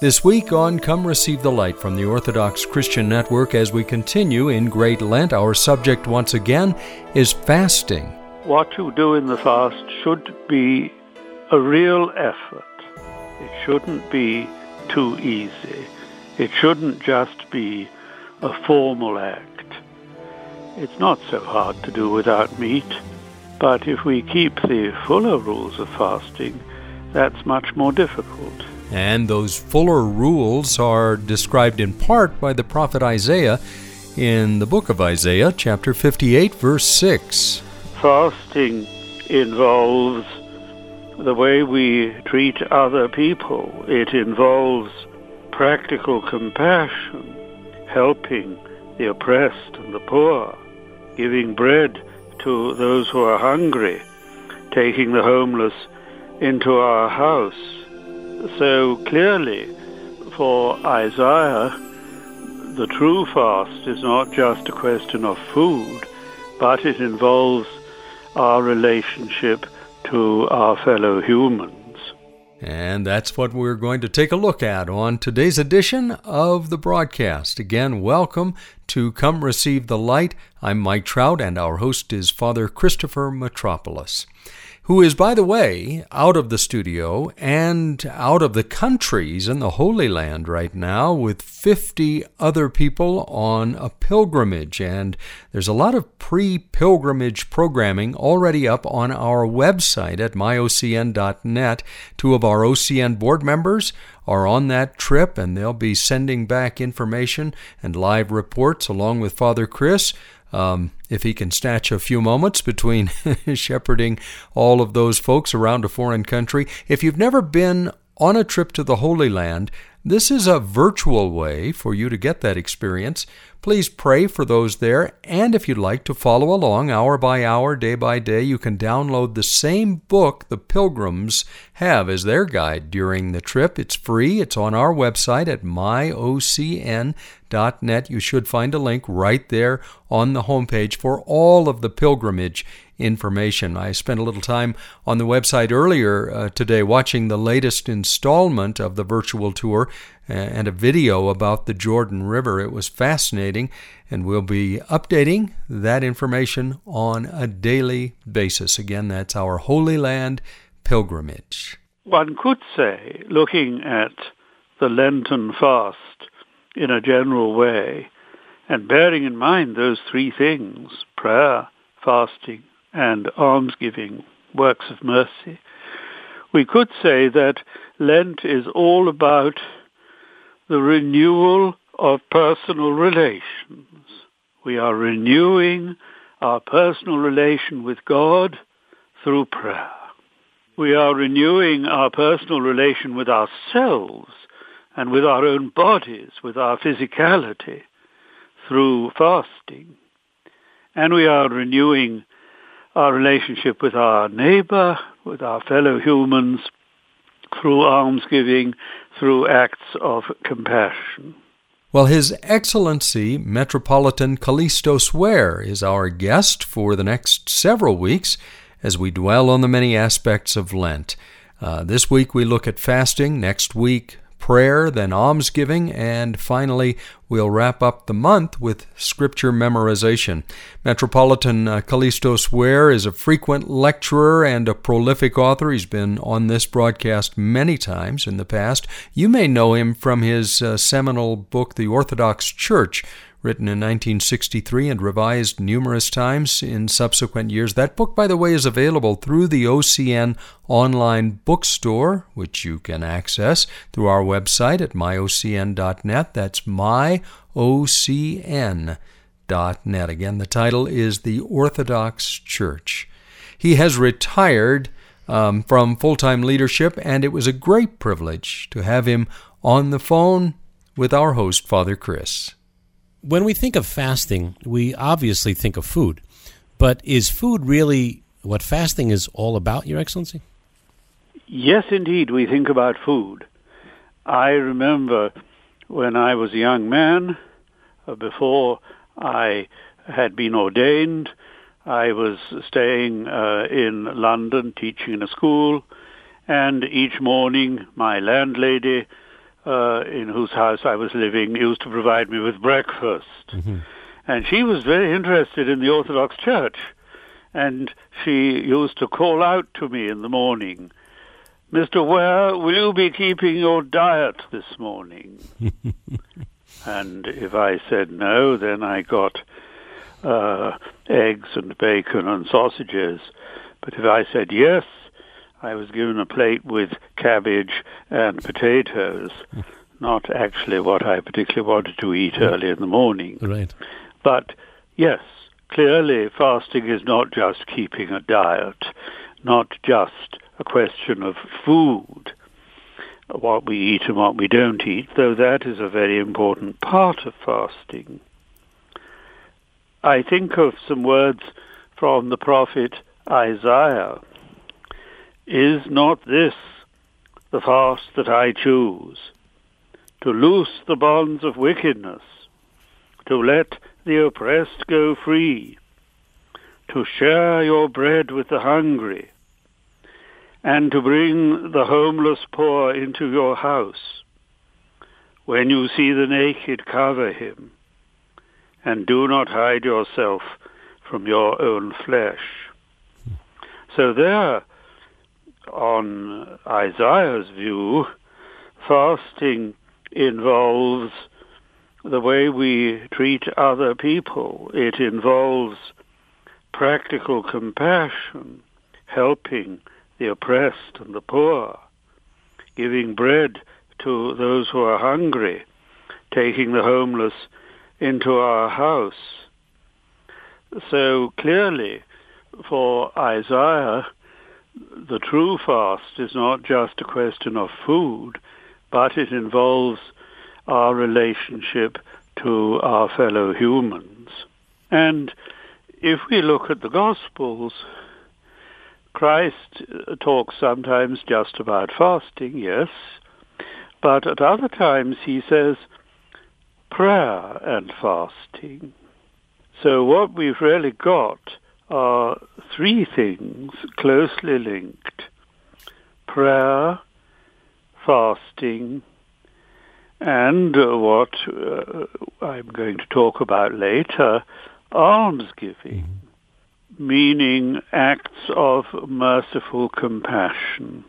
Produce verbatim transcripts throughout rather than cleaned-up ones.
This week on Come Receive the Light from the Orthodox Christian Network, as we continue in Great Lent, our subject once again is fasting. What you do in the fast should be a real effort. It shouldn't be too easy. It shouldn't just be a formal act. It's not so hard to do without meat, but if we keep the fuller rules of fasting, that's much more difficult. And those fuller rules are described in part by the prophet Isaiah in the book of Isaiah, chapter fifty-eight, verse six. Fasting involves the way we treat other people. It involves practical compassion, helping the oppressed and the poor, giving bread to those who are hungry, taking the homeless into our house. So clearly, for Isaiah, the true fast is not just a question of food, but it involves our relationship to our fellow humans. And that's what we're going to take a look at on today's edition of the broadcast. Again, welcome to Come Receive the Light. I'm Mike Trout, and our host is Father Christopher Metropolis, who is, by the way, out of the studio and out of the countries in the Holy Land right now with fifty other people on a pilgrimage. And there's a lot of pre-pilgrimage programming already up on our website at my o c n dot net. Two of our O C N board members are on that trip, and they'll be sending back information and live reports along with Father Chris. Um, if he can snatch a few moments between shepherding all of those folks around a foreign country. If you've never been on a trip to the Holy Land, this is a virtual way for you to get that experience. Please pray for those there, and if you'd like to follow along hour by hour, day by day, you can download the same book the pilgrims have as their guide during the trip. It's free. It's on our website at my o c n dot net. You should find a link right there on the homepage for all of the pilgrimage information. I spent a little time on the website earlier uh, today watching the latest installment of the virtual tour uh, and a video about the Jordan River. It was fascinating, and we'll be updating that information on a daily basis. Again, that's our Holy Land pilgrimage. One could say, looking at the Lenten fast in a general way, and bearing in mind those three things, prayer, fasting, and almsgiving, works of mercy, we could say that Lent is all about the renewal of personal relations. We are renewing our personal relation with God through prayer. We are renewing our personal relation with ourselves and with our own bodies, with our physicality, through fasting. And we are renewing our relationship with our neighbor, with our fellow humans, through almsgiving, through acts of compassion. Well, His Excellency Metropolitan Kallistos Ware is our guest for the next several weeks as we dwell on the many aspects of Lent. Uh, this week we look at fasting, next week prayer, then almsgiving, and finally we'll wrap up the month with scripture memorization. Metropolitan uh, Kallistos Ware is a frequent lecturer and a prolific author. He's been on this broadcast many times in the past. You may know him from his uh, seminal book, The Orthodox Church, written in nineteen sixty-three and revised numerous times in subsequent years. That book, by the way, is available through the O C N online bookstore, which you can access through our website at my o c n dot net. That's my o c n dot net. Again, the title is The Orthodox Church. He has retired um, from full-time leadership, and it was a great privilege to have him on the phone with our host, Father Chris. When we think of fasting, we obviously think of food. But is food really what fasting is all about, Your Excellency? Yes, indeed, we think about food. I remember when I was a young man, uh, before I had been ordained, I was staying uh, in London, teaching in a school, and each morning my landlady uh, in whose house I was living, used to provide me with breakfast. Mm-hmm. And she was very interested in the Orthodox Church. And she used to call out to me in the morning, "Mister Ware, will you be keeping your diet this morning?" And if I said no, then I got uh, eggs and bacon and sausages. But if I said yes, I was given a plate with cabbage and potatoes, not actually what I particularly wanted to eat early in the morning. Right. But yes, clearly fasting is not just keeping a diet, not just a question of food, what we eat and what we don't eat, though that is a very important part of fasting. I think of some words from the prophet Isaiah. "Is not this the fast that I choose? To loose the bonds of wickedness, to let the oppressed go free, to share your bread with the hungry, and to bring the homeless poor into your house. When you see the naked, cover him, and do not hide yourself from your own flesh." So there, on Isaiah's view, fasting involves the way we treat other people. It involves practical compassion, helping the oppressed and the poor, giving bread to those who are hungry, taking the homeless into our house. So clearly, for Isaiah, the true fast is not just a question of food, but it involves our relationship to our fellow humans. And if we look at the Gospels, Christ talks sometimes just about fasting, yes, but at other times he says prayer and fasting. So what we've really got are three things closely linked: prayer, fasting, and uh, what uh, I'm going to talk about later, almsgiving, mm-hmm. meaning acts of merciful compassion,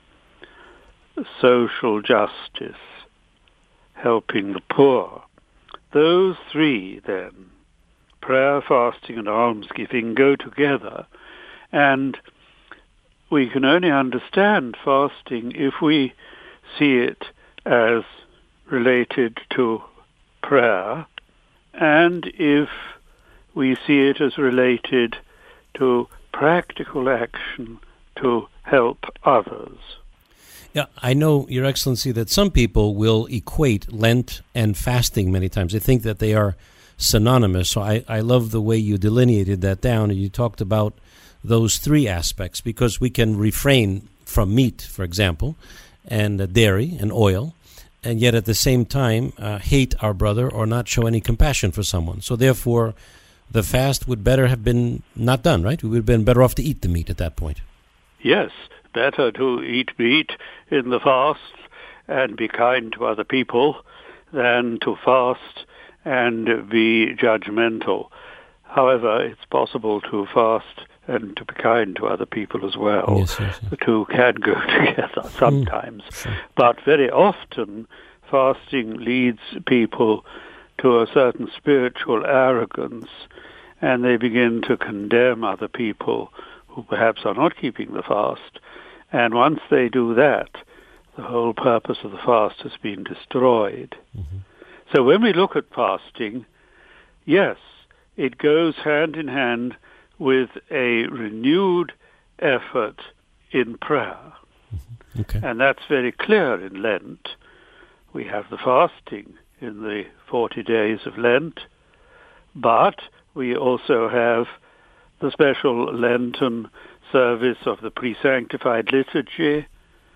social justice, helping the poor. Those three, then, prayer, fasting, and almsgiving, go together, and we can only understand fasting if we see it as related to prayer, and if we see it as related to practical action to help others. Yeah, I know, Your Excellency, that some people will equate Lent and fasting many times. They think that they are synonymous. So I, I love the way you delineated that down, and you talked about those three aspects, because we can refrain from meat, for example, and uh, dairy and oil, and yet at the same time uh, hate our brother or not show any compassion for someone. So therefore, the fast would better have been not done, right? We would have been better off to eat the meat at that point. Yes, better to eat meat in the fast and be kind to other people than to fast and be judgmental. However, it's possible to fast and to be kind to other people as well. Yes, yes, yes. The two can go together sometimes. Mm, sure. But very often, fasting leads people to a certain spiritual arrogance, and they begin to condemn other people who perhaps are not keeping the fast. And once they do that, the whole purpose of the fast has been destroyed. Mm-hmm. So when we look at fasting, yes, it goes hand in hand with a renewed effort in prayer. Mm-hmm. Okay. And that's very clear in Lent. We have the fasting in the forty days of Lent, but we also have the special Lenten service of the pre-sanctified liturgy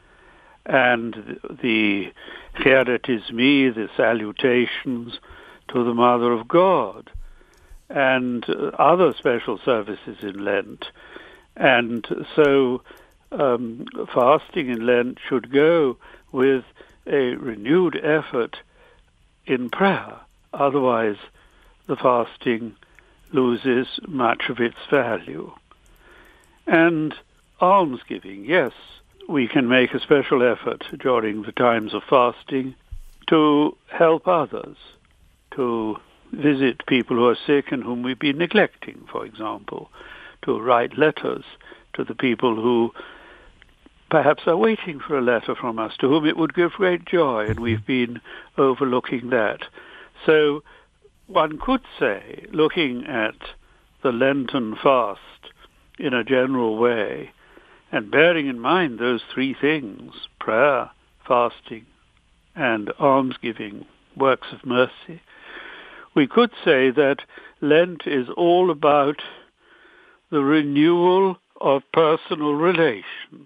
and the Charetis Me, the salutations to the Mother of God, and other special services in Lent. And so um, fasting in Lent should go with a renewed effort in prayer. Otherwise, the fasting loses much of its value. And almsgiving, yes, we can make a special effort during the times of fasting to help others, to visit people who are sick and whom we've been neglecting, for example, to write letters to the people who perhaps are waiting for a letter from us, to whom it would give great joy, and we've been overlooking that. So one could say, looking at the Lenten fast in a general way, and bearing in mind those three things, prayer, fasting, and almsgiving, works of mercy, we could say that Lent is all about the renewal of personal relations.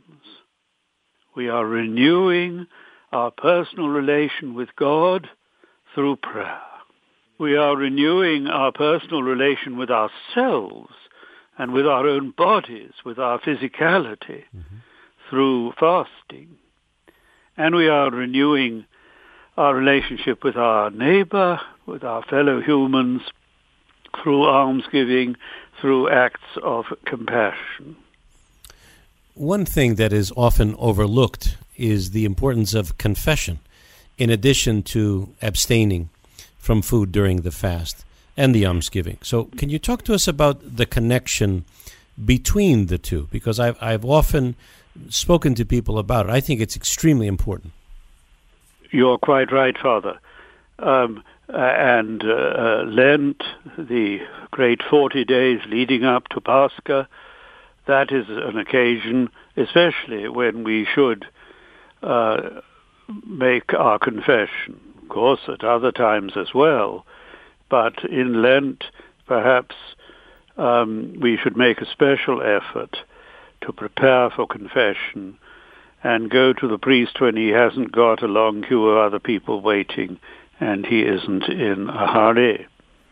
We are renewing our personal relation with God through prayer. We are renewing our personal relation with ourselves and with our own bodies, with our physicality, mm-hmm. through fasting. And we are renewing our relationship with our neighbor, with our fellow humans, through almsgiving, through acts of compassion. One thing that is often overlooked is the importance of confession, in addition to abstaining from food during the fast and the almsgiving. So can you talk to us about the connection between the two? Because I've, I've often spoken to people about it. I think it's extremely important. You're quite right, Father. Um, and uh, uh, Lent, the great forty days leading up to Pascha, that is an occasion, especially when we should uh, make our confession. Of course, at other times as well. But in Lent, perhaps um, we should make a special effort to prepare for confession and go to the priest when he hasn't got a long queue of other people waiting and he isn't in a hurry.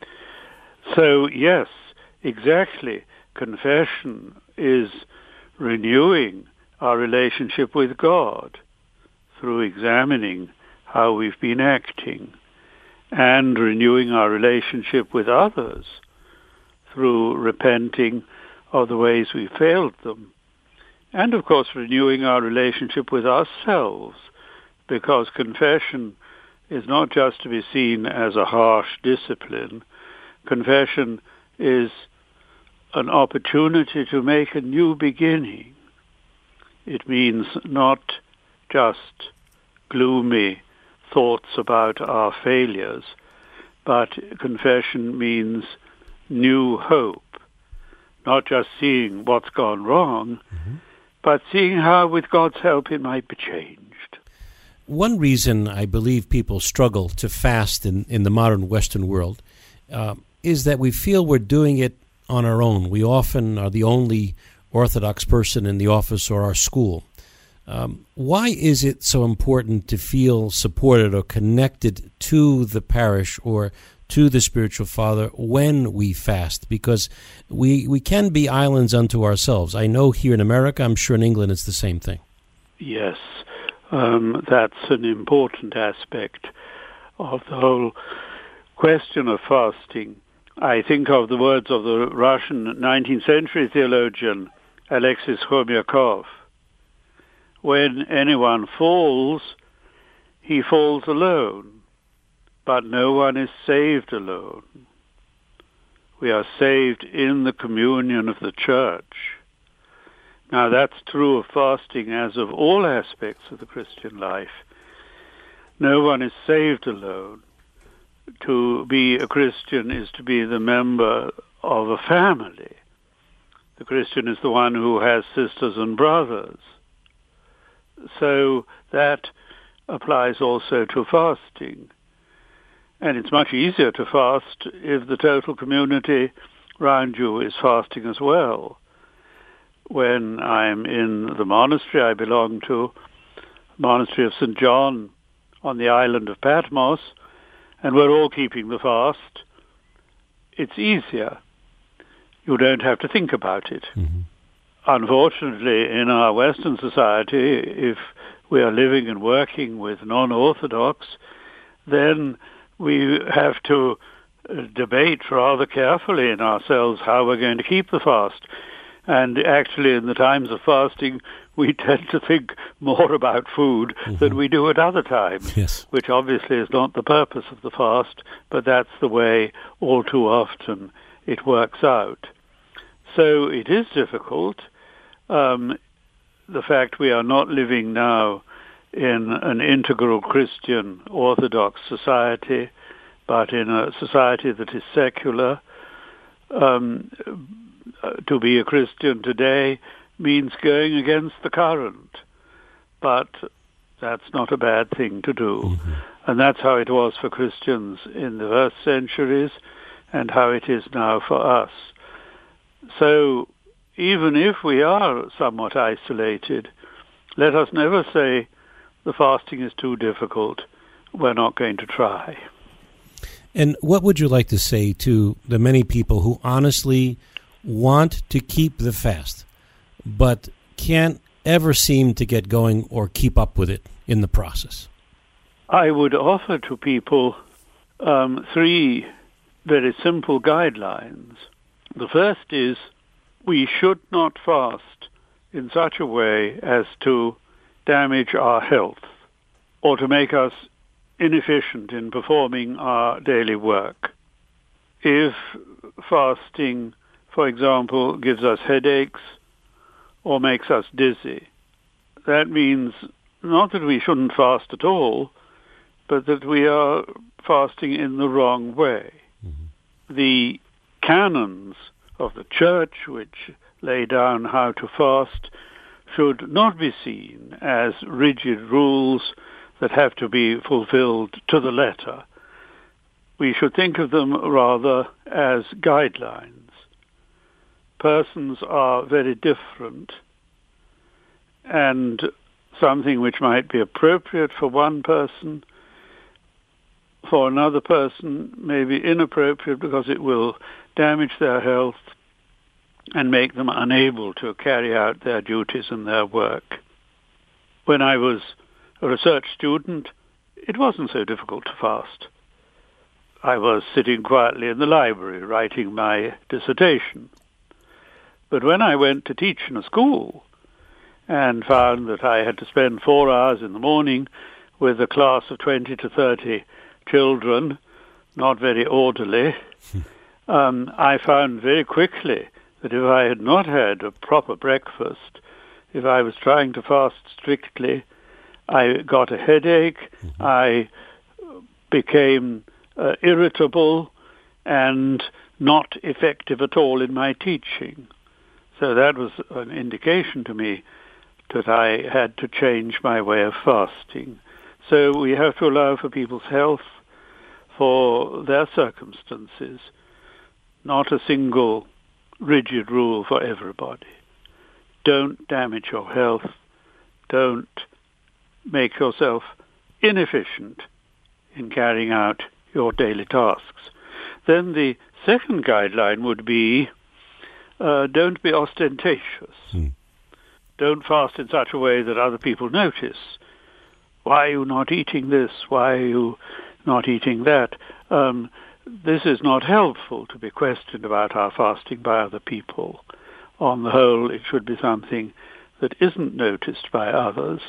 So, yes, exactly. Confession is renewing our relationship with God through examining how we've been acting, and renewing our relationship with others through repenting of the ways we failed them. And, of course, renewing our relationship with ourselves, because confession is not just to be seen as a harsh discipline. Confession is an opportunity to make a new beginning. It means not just gloomy thoughts about our failures, but confession means new hope, not just seeing what's gone wrong, mm-hmm. but seeing how, with God's help, it might be changed. One reason I believe people struggle to fast in, in the modern Western world uh, is that we feel we're doing it on our own. We often are the only Orthodox person in the office or our school. Um, why is it so important to feel supported or connected to the parish or to the spiritual father when we fast? Because we we can be islands unto ourselves. I know here in America, I'm sure in England it's the same thing. Yes, um, that's an important aspect of the whole question of fasting. I think of the words of the Russian nineteenth century theologian Alexis Khomyakov. When anyone falls, he falls alone, but no one is saved alone. We are saved in the communion of the Church. Now, that's true of fasting as of all aspects of the Christian life. No one is saved alone. To be a Christian is to be the member of a family. The Christian is the one who has sisters and brothers. So that applies also to fasting. And it's much easier to fast if the total community around you is fasting as well. When I'm in the monastery I belong to, the monastery of Saint John on the island of Patmos, and we're all keeping the fast, it's easier. You don't have to think about it. Mm-hmm. Unfortunately, in our Western society, if we are living and working with non-Orthodox, then we have to debate rather carefully in ourselves how we're going to keep the fast. And actually, in the times of fasting, we tend to think more about food mm-hmm. than we do at other times, yes. which obviously is not the purpose of the fast, but that's the way all too often it works out. So it is difficult. Um, the fact we are not living now in an integral Christian Orthodox society, but in a society that is secular. Um, to be a Christian today means going against the current, but that's not a bad thing to do. Mm-hmm. And that's how it was for Christians in the first centuries and how it is now for us. So even if we are somewhat isolated, let us never say the fasting is too difficult. We're not going to try. And what would you like to say to the many people who honestly want to keep the fast, but can't ever seem to get going or keep up with it in the process? I would offer to people um, three very simple guidelines. The first is we should not fast in such a way as to damage our health or to make us inefficient in performing our daily work. If fasting, for example, gives us headaches or makes us dizzy, that means not that we shouldn't fast at all, but that we are fasting in the wrong way. Mm-hmm. The canons of the Church, which lay down how to fast, should not be seen as rigid rules that have to be fulfilled to the letter. We should think of them rather as guidelines. Persons are very different, and something which might be appropriate for one person, for another person may be inappropriate because it will damage their health and make them unable to carry out their duties and their work. When I was a research student, it wasn't so difficult to fast. I was sitting quietly in the library writing my dissertation. But when I went to teach in a school and found that I had to spend four hours in the morning with a class of twenty to thirty children, not very orderly, um, I found very quickly that if I had not had a proper breakfast, if I was trying to fast strictly, I got a headache, mm-hmm. I became uh, irritable and not effective at all in my teaching. So that was an indication to me that I had to change my way of fasting. So we have to allow for people's health, for their circumstances, not a single rigid rule for everybody. Don't damage your health. Don't make yourself inefficient in carrying out your daily tasks. Then the second guideline would be uh, don't be ostentatious. Hmm. Don't fast in such a way that other people notice. Why are you not eating this? Why are you not eating that? Um, this is not helpful to be questioned about our fasting by other people. On the whole, it should be something that isn't noticed by others.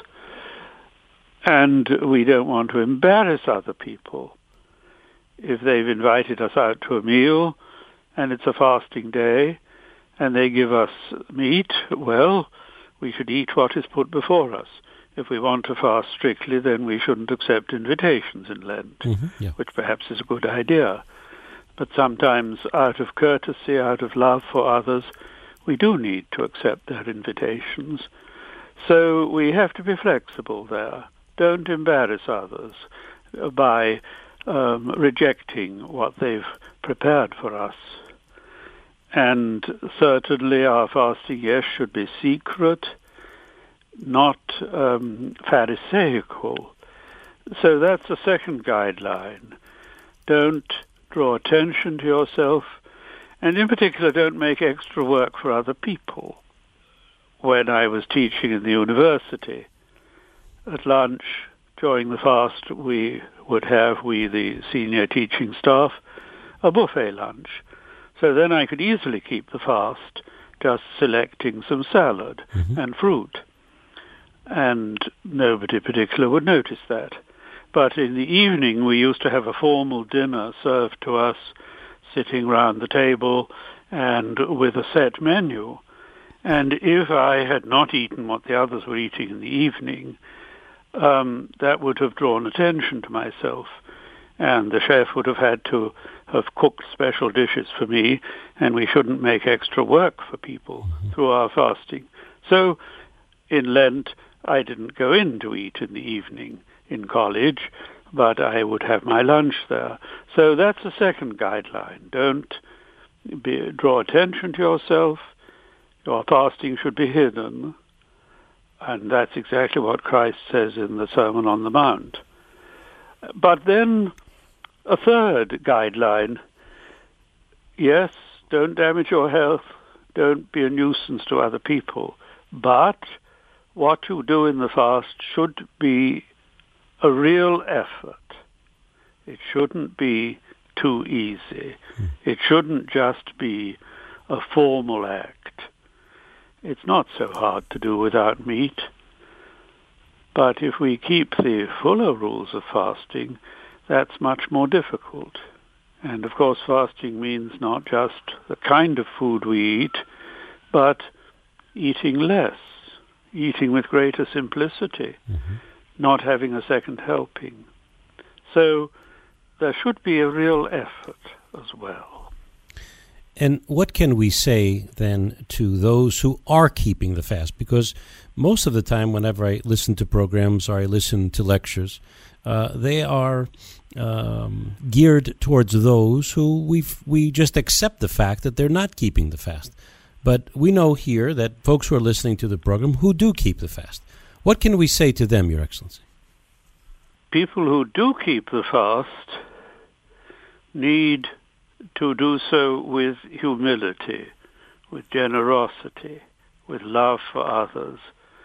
And we don't want to embarrass other people. If they've invited us out to a meal and it's a fasting day and they give us meat, well, we should eat what is put before us. If we want to fast strictly, then we shouldn't accept invitations in Lent, mm-hmm, yeah. which perhaps is a good idea. But sometimes, out of courtesy, out of love for others, we do need to accept their invitations. So we have to be flexible there. Don't embarrass others by um, rejecting what they've prepared for us. And certainly our fasting, yes, should be secret, not um, pharisaical. So that's the second guideline. Don't draw attention to yourself, and in particular, don't make extra work for other people. When I was teaching in the university, at lunch during the fast we would have, we the senior teaching staff, a buffet lunch. So then I could easily keep the fast, just selecting some salad mm-hmm. and fruit. And nobody particular would notice that. But in the evening we used to have a formal dinner served to us, sitting round the table and with a set menu. And if I had not eaten what the others were eating in the evening, um, that would have drawn attention to myself. And the chef would have had to have cooked special dishes for me, and we shouldn't make extra work for people mm-hmm. through our fasting. So in Lent, I didn't go in to eat in the evening in college, but I would have my lunch there. So that's the second guideline. Don't be, draw attention to yourself. Your fasting should be hidden. And that's exactly what Christ says in the Sermon on the Mount. But then a third guideline, yes, don't damage your health, don't be a nuisance to other people, but what you do in the fast should be a real effort. It shouldn't be too easy. It shouldn't just be a formal act. It's not so hard to do without meat. But if we keep the fuller rules of fasting, that's much more difficult. And of course, fasting means not just the kind of food we eat, but eating less, eating with greater simplicity, mm-hmm. not having a second helping. So there should be a real effort as well. And what can we say then to those who are keeping the fast? Because most of the time, whenever I listen to programs or I listen to lectures, uh, they are um, geared towards those who we we just accept the fact that they're not keeping the fast. But we know here that folks who are listening to the program who do keep the fast. What can we say to them, Your Excellency? People who do keep the fast need to do so with humility, with generosity, with love for others.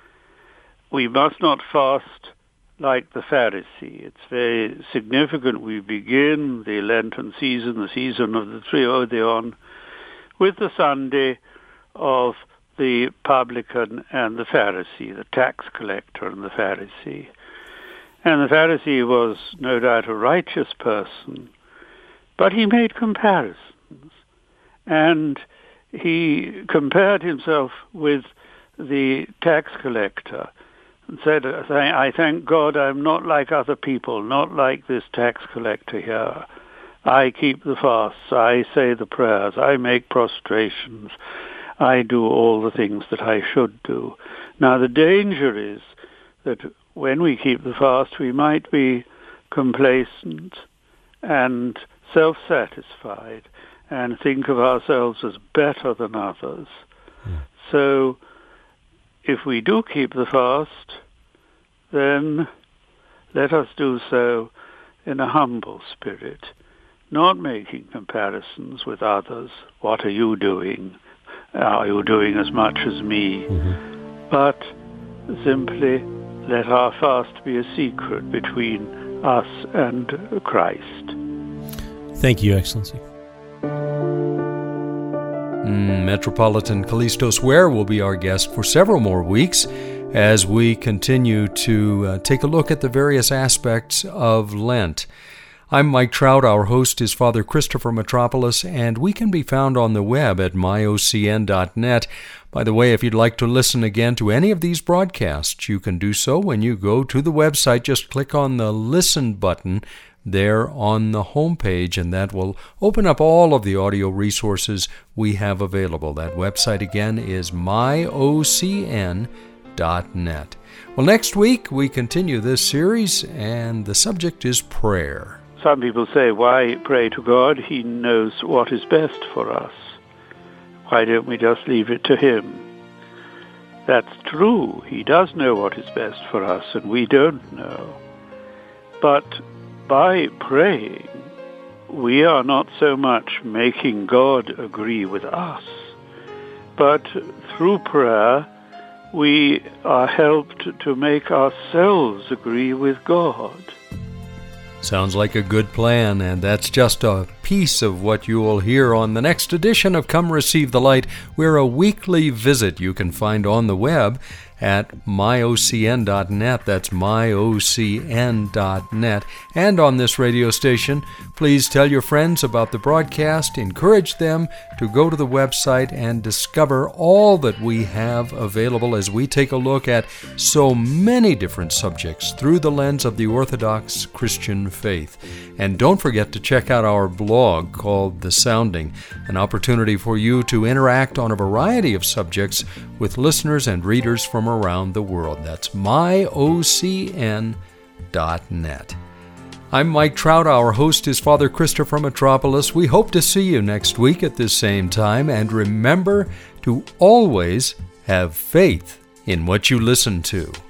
We must not fast like the Pharisee. It's very significant we begin the Lenten season, the season of the Triodion, with the Sunday of the publican and the Pharisee, the tax collector and the Pharisee. And the Pharisee was no doubt a righteous person, but he made comparisons, and he compared himself with the tax collector and said, I thank God I'm not like other people, not like this tax collector here. I keep the fasts, I say the prayers, I make prostrations, I do all the things that I should do. Now the danger is that when we keep the fast, we might be complacent and self-satisfied and think of ourselves as better than others. Mm. So if we do keep the fast, then let us do so in a humble spirit, not making comparisons with others. What are you doing? Are you doing as much as me? Mm-hmm. But simply let our fast be a secret between us and Christ. Thank you, Your Excellency. Mm, Metropolitan Kallistos Ware will be our guest for several more weeks as we continue to uh, take a look at the various aspects of Lent. I'm Mike Trout. Our host is Father Christopher Metropolis, and we can be found on the web at my o c n dot net. By the way, if you'd like to listen again to any of these broadcasts, you can do so when you go to the website. Just click on the Listen button there on the homepage, and that will open up all of the audio resources we have available. That website again is my o c n dot net. Well, next week we continue this series, and the subject is prayer. Some people say, why pray to God? He knows what is best for us. Why don't we just leave it to Him? That's true. He does know what is best for us, and we don't know. But by praying, we are not so much making God agree with us, but through prayer, we are helped to make ourselves agree with God. Sounds like a good plan, and that's just a piece of what you will hear on the next edition of Come Receive the Light. We're a weekly visit you can find on the web at my o c n dot net. That's my o c n dot net. And on this radio station, please tell your friends about the broadcast. Encourage them to go to the website and discover all that we have available as we take a look at so many different subjects through the lens of the Orthodox Christian faith. And don't forget to check out our blog called The Sounding, an opportunity for you to interact on a variety of subjects with listeners and readers from around the world. That's my o c n dot net. I'm Mike Trout. Our host is Father Christopher Metropolis. We hope to see you next week at this same time, and remember to always have faith in what you listen to.